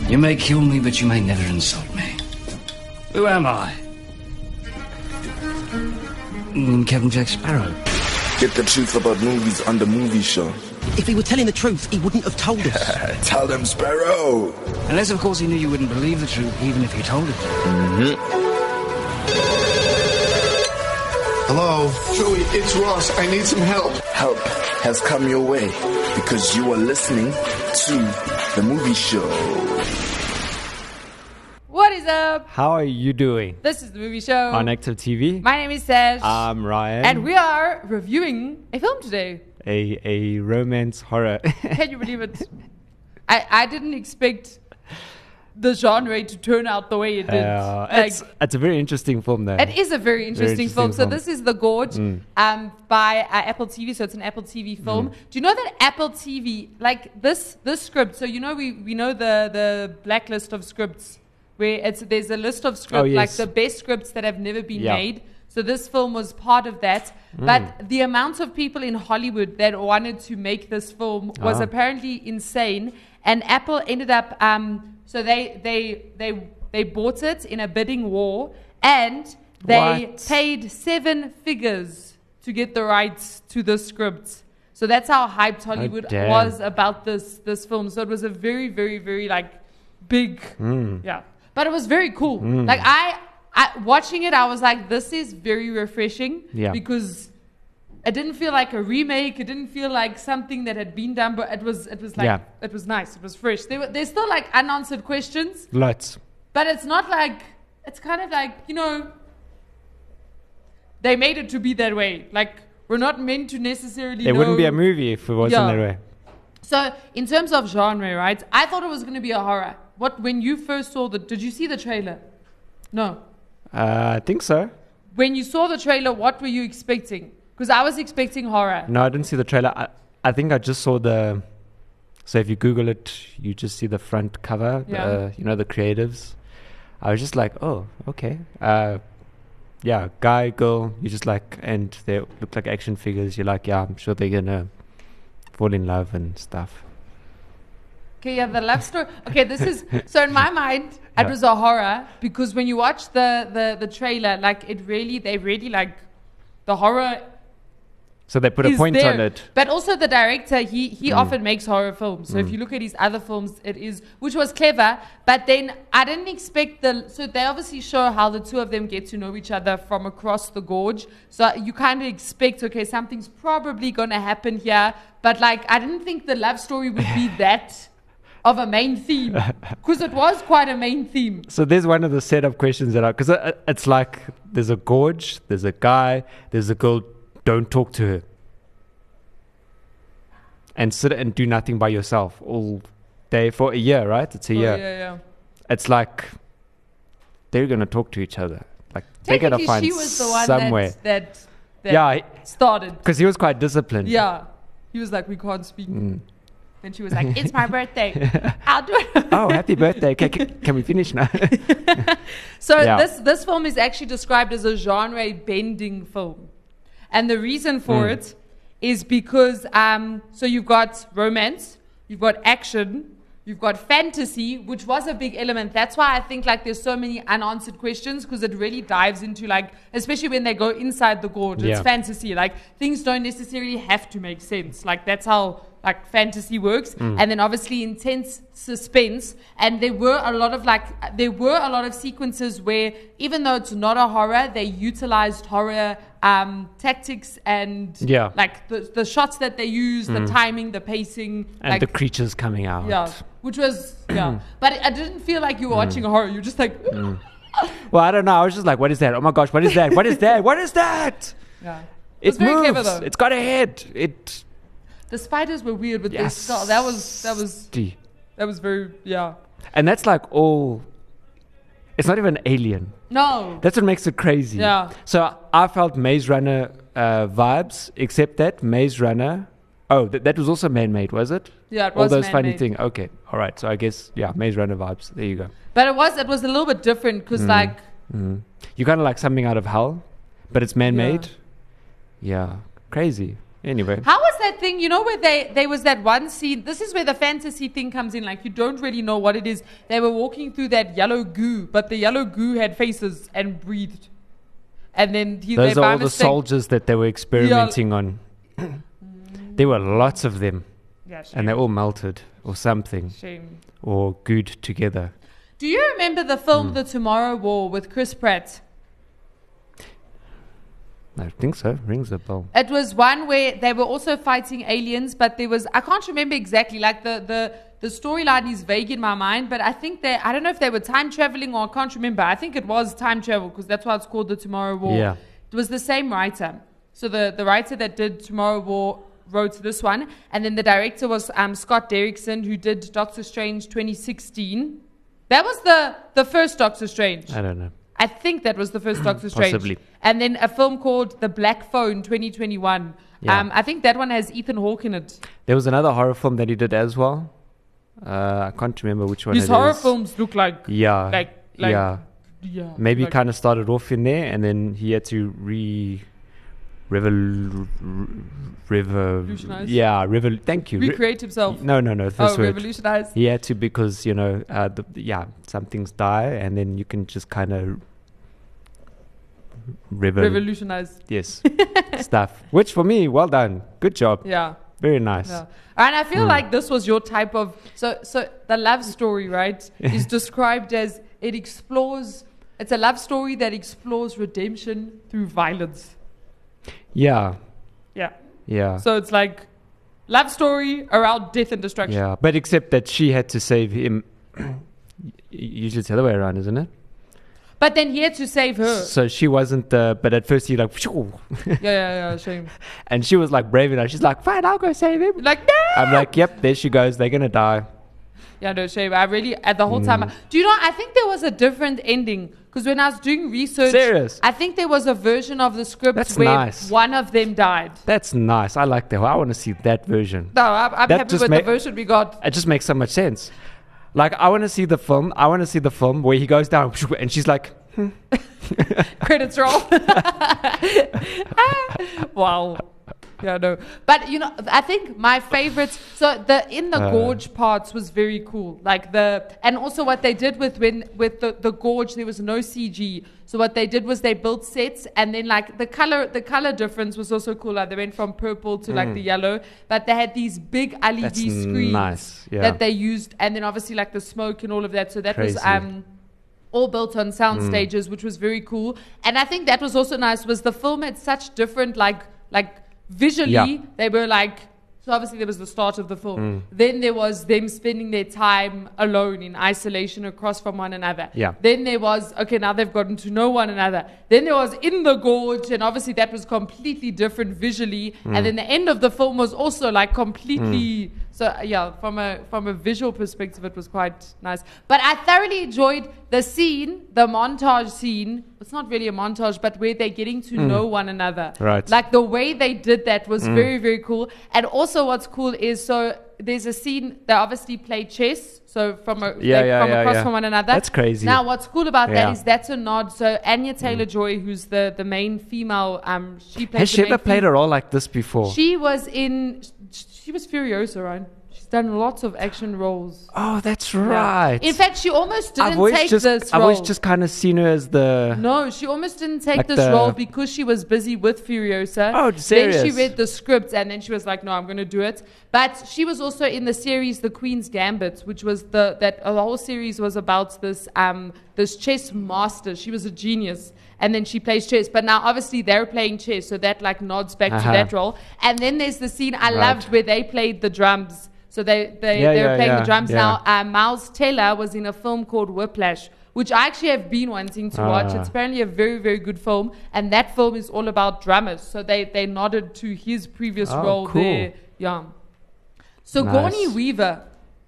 You may kill me, but you may never insult me. Who am I? Captain Jack Sparrow. Get the truth about movies on the movie show. If he were telling the truth, he wouldn't have told us. Tell them, Sparrow. Unless, of course, he knew you wouldn't believe the truth, even if you told it. Hello? Joey, it's Ross. I need some help. Help has come your way because you are listening to the movie show. What is up? How are you doing? This is the movie show On Active TV. My name is Sash. I'm Ryan. And we are reviewing a film today. A romance horror. Can you believe it? I didn't expect the genre to turn out the way it did. It's a very interesting film though. It is a very interesting film. So this is The Gorge by Apple TV. So it's an Apple TV film. Do you know that Apple TV, like this script, so you know we know the blacklist of scripts where there's a list of scripts, like the best scripts that have never been made. So this film was part of that. But the amount of people in Hollywood that wanted to make this film was apparently insane. And Apple ended up, so they bought it in a bidding war, and they paid 7 figures to get the rights to the script. So that's how hyped Hollywood was about this film. So it was a very, very, very like big, but it was very cool. Like I watching it, I was like, this is very refreshing because it didn't feel like a remake. It didn't feel like something that had been done, but it was like it was nice. It was fresh. There's still like unanswered questions. Lots. But it's not like, it's kind of like, you know, they made it to be that way. Like, we're not meant to necessarily It wouldn't be a movie if it wasn't that way. So, in terms of genre, right, I thought it was going to be a horror. When you first saw did you see the trailer? No. I think so. When you saw the trailer, what were you expecting? Because I was expecting horror. No, I didn't see the trailer. I think I just saw so if you Google it, you just see the front cover, you know, the creatives. I was just like, oh, okay. Guy, girl, you just like, and they look like action figures. You're like, yeah, I'm sure they're going to fall in love and stuff. Okay, the love story. Okay, this is, so in my mind, it was a horror because when you watch the trailer, like they really like the horror. So they put a point on it. But also the director, he often makes horror films. So if you look at his other films, which was clever. But then I didn't expect so they obviously show how the two of them get to know each other from across the gorge. So you kind of expect, okay, something's probably going to happen here. But like, I didn't think the love story would be that of a main theme, because it was quite a main theme. So there's one of the setup questions because it's like there's a gorge, there's a guy, there's a girl. Don't talk to her, and sit and do nothing by yourself all day for a year, right? It's a year. Yeah. It's like they're gonna talk to each other. Like they're gonna find she was the one somewhere. that started, because he was quite disciplined. Yeah, he was like, we can't speak. And she was like, it's my birthday. I'll do it. Oh, happy birthday. Can we finish now? So this film is actually described as a genre-bending film. And the reason for it is because, so you've got romance, you've got action, you've got fantasy, which was a big element. That's why I think like there's so many unanswered questions, because it really dives into like, especially when they go inside the gorge, it's fantasy. Like things don't necessarily have to make sense. Like that's how like fantasy works. And then obviously intense suspense. And there were a lot of sequences where even though it's not a horror, they utilized horror tactics and like the shots that they use, the timing, the pacing, and like, the creatures coming out. Yeah, which was but I didn't feel like you were watching a horror. You're just like, well, I don't know. I was just like, what is that? Oh my gosh, what is that? What is that? What is that? Yeah, it very moves. clever though. It's got a head. The spiders were weird with their style. That was very And that's like all. It's not even Alien. No. That's what makes it crazy. Yeah. So I felt Maze Runner vibes, except that Maze Runner. Oh, that was also man-made, was it? Yeah, it was all those man-made. funny things. Okay, all right. So I guess Maze Runner vibes. There you go. But it was a little bit different because like you kind of like something out of hell, but it's man-made. Yeah, crazy. Anyway. How was that thing, you know, where there was that one scene, this is where the fantasy thing comes in, like you don't really know what it is. They were walking through that yellow goo, but the yellow goo had faces and breathed. And then those are all the soldiers that they were experimenting on. There were lots of them. Yeah, and they all melted or something. Shame. Or gooed together. Do you remember the film The Tomorrow War with Chris Pratt? I think so. Rings a bell. It was one where they were also fighting aliens, but there was, I can't remember exactly, like the storyline is vague in my mind, but I think I don't know if they were time traveling or I can't remember. I think it was time travel because that's why it's called The Tomorrow War. Yeah. It was the same writer. So the writer that did Tomorrow War wrote this one, and then the director was Scott Derrickson, who did Doctor Strange 2016. That was the first Doctor Strange. I don't know. I think that was the first Doctor Strange. Possibly. And then a film called The Black Phone 2021. Yeah. I think that one has Ethan Hawke in it. There was another horror film that he did as well. I can't remember which one These it horror is. films look like... Yeah. Yeah. Maybe like, kind of started off in there and then he had to revolutionize. Yeah, thank you. Recreate himself. No. This word. Revolutionize. He had to because some things die and then you can just kind of revolutionize. Yes, stuff. Which for me, well done, good job. Yeah. Very nice. Yeah. And I feel like this was your type of so the love story, right, is described as it's a love story that explores redemption through violence. Yeah. Yeah. Yeah. So it's like love story around death and destruction. Yeah, but except that she had to save him. Usually it's the other way around, isn't it? But then he had to save her. So she wasn't but at first he like yeah, shame. And she was like brave enough. She's like, fine, I'll go save him. Like, no! I'm like, yep, there she goes. They're gonna die. Yeah, no, shame. I really, at the whole time. Do you know, I think there was a different ending. Because when I was doing research, serious? I think there was a version of the script where nice. One of them died. That's nice. I like that. I want to see that version. No, I'm happy with the version we got. It just makes so much sense. Like, I want to see the film. Where he goes down and she's like, credits roll. Wow. Yeah, no. But, you know, I think my favorites, so in the gorge parts was very cool. Like and also what they did with the gorge, there was no CG. So what they did was they built sets and then like the color difference was also cool. Like they went from purple to like the yellow, but they had these big LED screens that they used. And then obviously like the smoke and all of that. So that was, all built on sound stages, which was very cool. And I think that was also nice was the film had such different like visually they were like, so obviously there was the start of the film. Then there was them spending their time alone in isolation across from one another. Then there was, okay, now they've gotten to know one another. Then there was in the gorge, and obviously that was completely different visually. And then the end of the film was also like completely, so yeah, from a visual perspective, it was quite nice. But I thoroughly enjoyed the montage scene. It's not really a montage, but where they're getting to know one another. Right. Like the way they did that was very, very cool. And also what's cool is, so there's a scene, they obviously play chess. So from across from one another. That's crazy. Now what's cool about that is that's a nod. So Anya Taylor-Joy, who's the main female, she plays. Has she ever played a role like this before? She was Furiosa, right? She's done lots of action roles. Oh, that's right. In fact, she almost didn't take this role. I've always just kind of seen her as the... No, she almost didn't take this role because she was busy with Furiosa. Oh, serious? Then she read the script and then she was like, no, I'm going to do it. But she was also in the series The Queen's Gambit, which was the whole series was about this chess master. She was a genius. And then she plays chess. But now, obviously, they're playing chess. So that, like, nods back to that role. And then there's the scene I loved where they played the drums. So they were playing the drums. Now, Miles Teller was in a film called Whiplash, which I actually have been wanting to watch. It's apparently a very, very good film. And that film is all about drummers. So they nodded to his previous role there. Yeah. So Sigourney Weaver.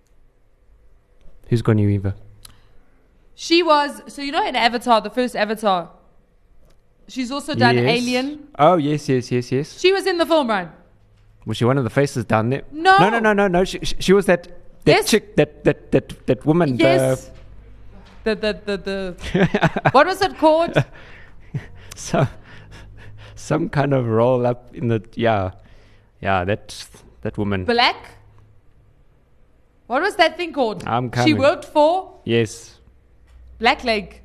Who's Sigourney Weaver? She was... So, you know in Avatar, the first Avatar... She's also done Alien. Oh, yes. She was in the film, right? Was she one of the faces down there? No. No. She was that chick, that woman. Yes. The what was it called? Some kind of roll up in the Yeah, that woman. Black. What was that thing called? I'm coming. She worked for Yes. Black Lake.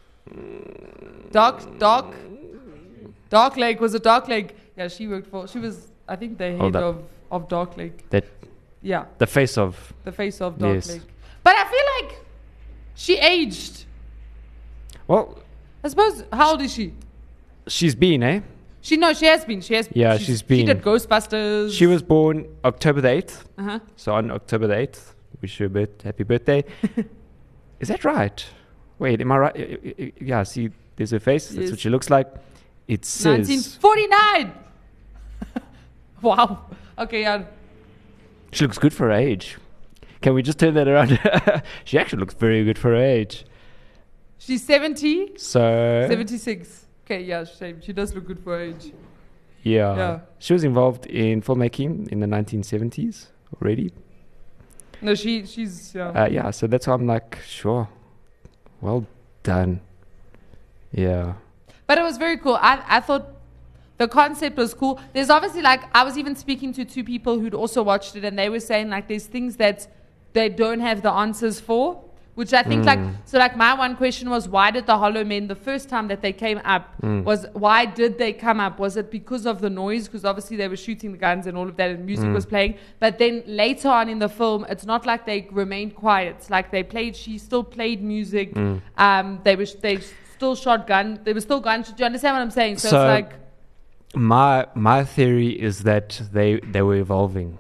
Dark Lake. Was it Dark Lake? Yeah, she worked for. She was, I think, the head of Dark Lake. Yeah. The face of Dark yes. Lake. But I feel like she aged. Well, I suppose. How old is she? She's been, eh? She has been. Yeah, she's been. She did Ghostbusters. She was born October the 8th. Uh-huh. So on October the 8th, wish you a happy birthday. Is that right? Wait, am I right? Yeah, see, there's her face. That's what she looks like. It says 1949. Wow. Okay, yeah. She looks good for her age. Can we just turn that around? She actually looks very good for her age. She's 70. So 76. Okay, yeah, shame. She does look good for her age. Yeah. She was involved in filmmaking in the 1970s already. No, she's yeah. Yeah, so that's why I'm like, sure. Well done. Yeah. But it was very cool. I thought the concept was cool. There's obviously, like, I was even speaking to two people who'd also watched it, and they were saying, like, there's things that they don't have the answers for, which I think, like, my one question was, why did the Hollow Men, the first time that they came up, why did they come up? Was it because of the noise? Because obviously they were shooting the guns and all of that, and music was playing. But then later on in the film, it's not like they remained quiet. Like, she still played music. They still shot guns. There were still guns. Do you understand what I'm saying? So it's like, my theory is that they were evolving.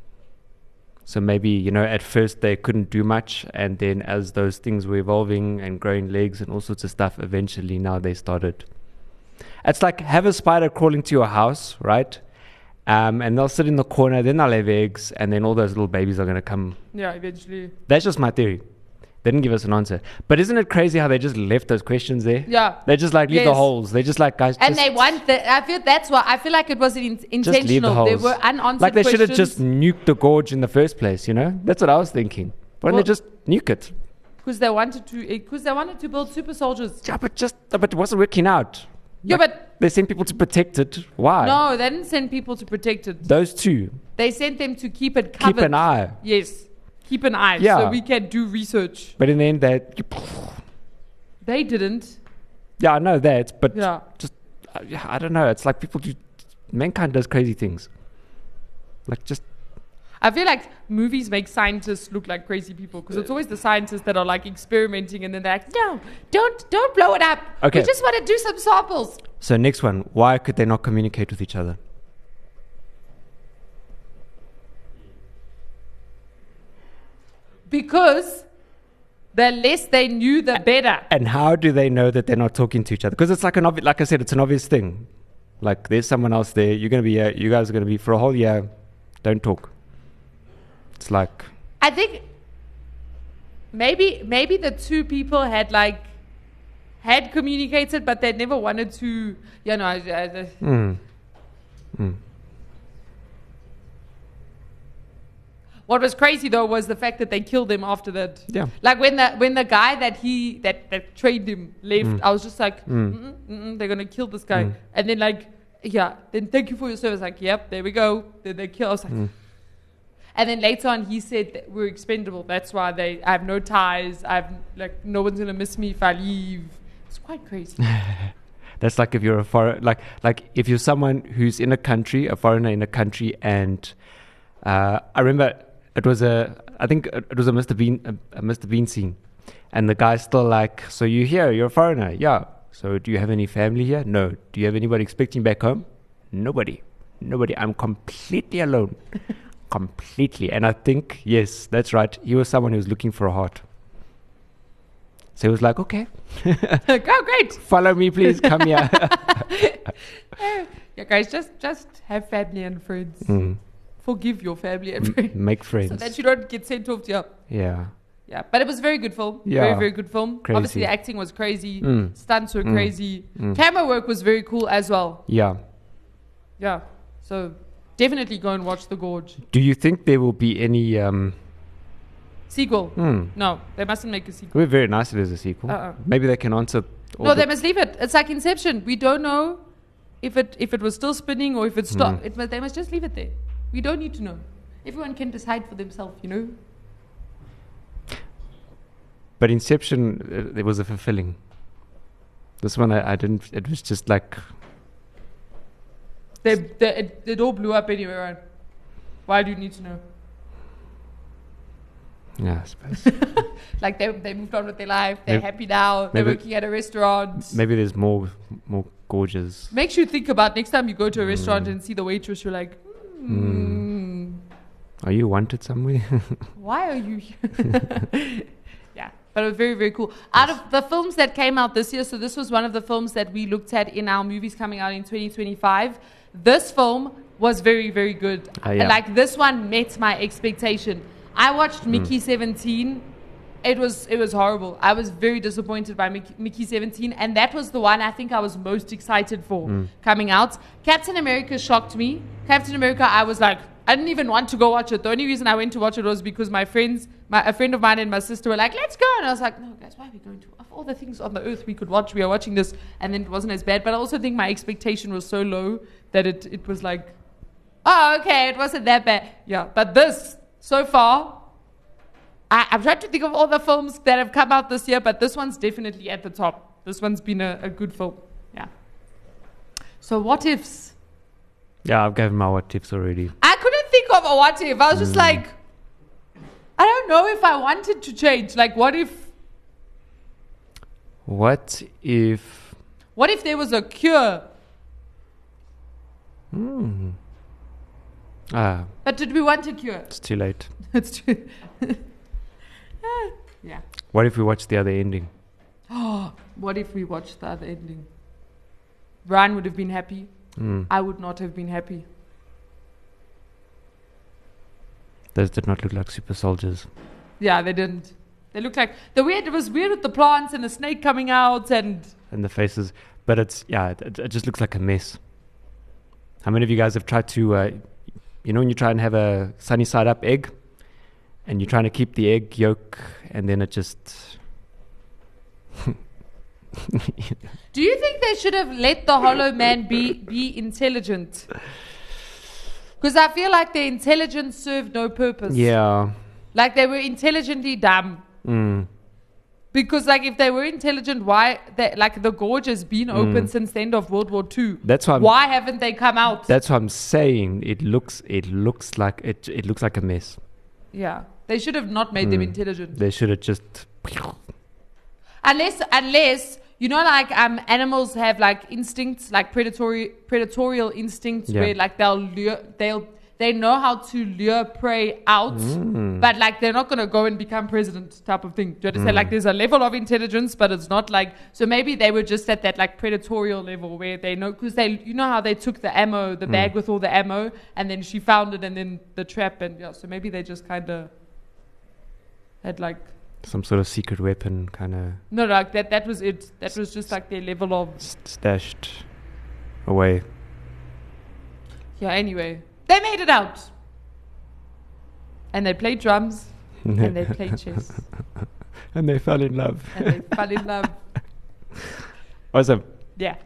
So maybe, at first they couldn't do much, and then as those things were evolving and growing legs and all sorts of stuff, eventually now they started. It's like, have a spider crawl into your house, right? And they'll sit in the corner, then they'll have eggs, and then all those little babies are going to come. Yeah, eventually. That's just my theory. They didn't give us an answer. But isn't it crazy how they just left those questions there? Yeah. They just leave the holes. They just guys. And they want that. I feel that's why. I feel like it wasn't intentional. Just leave the holes. There were unanswered Like they questions. should have just nuked the gorge in the first place, That's what I was thinking. Why don't they just nuke it? Because they wanted to build super soldiers. Yeah, but it wasn't working out. Yeah, but they sent people to protect it. Why? No, they didn't send people to protect it. Those two. They sent them to keep it covered. Keep an eye. Yes. Keep an eye, so we can do research. But in the end, they didn't. Yeah, I know that, but yeah. Just I don't know. It's like mankind does crazy things. I feel like movies make scientists look like crazy people because it's always the scientists that are like experimenting, and then they're like, no, don't blow it up. Okay. We just want to do some samples. So next one, why could they not communicate with each other? Because the less they knew, the better. And how do they know that they're not talking to each other? Because it's like like I said, it's an obvious thing. Like there's someone else there. You're gonna be you guys are gonna be for a whole year. Don't talk. It's like, I think maybe the two people had communicated, but they never wanted to. What was crazy though was the fact that they killed him after that. Yeah. Like when the guy that trained him left, I was just like, they're gonna kill this guy. And then then thank you for your service. Like, yep, there we go. Then they kill. I was like, and then later on he said that we're expendable. That's why I have no ties. No one's gonna miss me if I leave. It's quite crazy. That's like if you're a foreign, like if you're someone who's in a country, a foreigner in a country, and I remember. I think it was a Mr. Bean scene, and the guy's still like, so you're here, you're a foreigner, yeah. So do you have any family here? No. Do you have anybody expecting back home? Nobody. I'm completely alone, completely. And I think yes, that's right. He was someone who was looking for a heart. So he was like, okay, oh great, follow me, please, come here. Yeah, guys, just have family and friends. Forgive your family and friends. Make friends. So that you don't get sent off to your... Yeah. Yeah, but it was a very good film. Yeah. Very, very good film. Crazy. Obviously, the acting was crazy. Stunts were crazy. Camera work was very cool as well. Yeah. Yeah. So, definitely go and watch The Gorge. Do you think there will be any... sequel? No, they mustn't make a sequel. We're very nice if there's a sequel. Maybe they can answer... No, they must leave it. It's like Inception. We don't know if it was still spinning or if it stopped. They must just leave it there. We don't need to know. Everyone can decide for themselves, you know. But Inception, it was a fulfilling. This one, I didn't. It was just like it all blew up anyway, right? Why do you need to know? Yeah, I suppose. Like they moved on with their life. They're happy now. They're working at a restaurant. Maybe there's more gorgeous. Makes you think about next time you go to a restaurant and see the waitress. You're like, Are you wanted somewhere? Why are you here? Yeah, but it was very, very cool. Out of the films that came out this year, so this was one of the films that we looked at in our movies coming out in 2025. This film was very, very good. Yeah. Like, this one met my expectation. I watched Mickey 17. It was horrible. I was very disappointed by Mickey 17, and that was the one I think I was most excited for coming out. Captain America shocked me. Captain America, I was like, I didn't even want to go watch it. The only reason I went to watch it was because a friend of mine and my sister were like, let's go. And I was like, no, guys, why are we going to? Of all the things on the earth we could watch, we are watching this. And then it wasn't as bad. But I also think my expectation was so low that it was like, oh, okay, it wasn't that bad. Yeah, but this, so far, I'm trying to think of all the films that have come out this year, but this one's definitely at the top. This one's been a good film. Yeah. So what ifs? Yeah, I've given my what ifs already. I couldn't think of a what if. I was just like, I don't know if I wanted to change. Like, what if? What if? What if there was a cure? But did we want a cure? It's too late. It's true. Yeah. What if we watch the other ending? Oh, what if we watched the other ending? Ryan would have been happy. I would not have been happy. Those did not look like super soldiers. Yeah, they didn't. They looked like it was weird with the plants and the snake coming out and the faces, but it just looks like a mess. How many of you guys have tried to, when you try and have a sunny side up egg, and you're trying to keep the egg yolk, and then it just. Do you think they should have let the Hollow Man be intelligent? Because I feel like their intelligence served no purpose. Yeah. Like, they were intelligently dumb. Because, like, if they were intelligent, why... the gorge has been open since the end of World War II. That's why. Why haven't they come out? That's what I'm saying. It looks like a mess. Yeah. They should have not made them intelligent. They should have just... Unless... You know, like, animals have, like, instincts, like predatorial instincts, where, like, they know how to lure prey out, but, like, they're not going to go and become president type of thing. Do you understand? Like, there's a level of intelligence, but it's not like... So maybe they were just at that, like, predatorial level where they know... Because you know how they took the ammo, the bag with all the ammo, and then she found it, and then the trap, and, yeah, so maybe they just kind of had, like... Some sort of secret weapon, kind of... No, like, that was it. That was just, like, their level of... Stashed away. Yeah, anyway. They made it out. And they played drums. And they played chess. And they fell in love. Awesome. Yeah.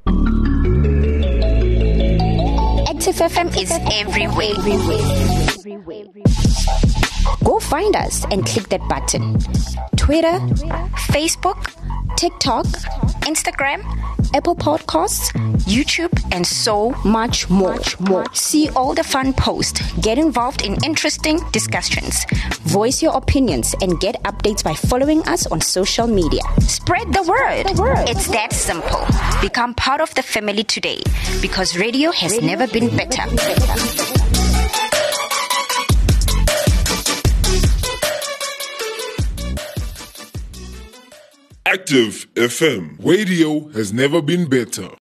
Active FM is everywhere. Go find us and click that button. Twitter, Facebook, TikTok, Instagram, Apple Podcasts, YouTube, and so much more. See all the fun posts. Get involved in interesting discussions. Voice your opinions and get updates by following us on social media. Spread the word. It's that simple. Become part of the family today, because radio has never been better. Active FM. Radio has never been better.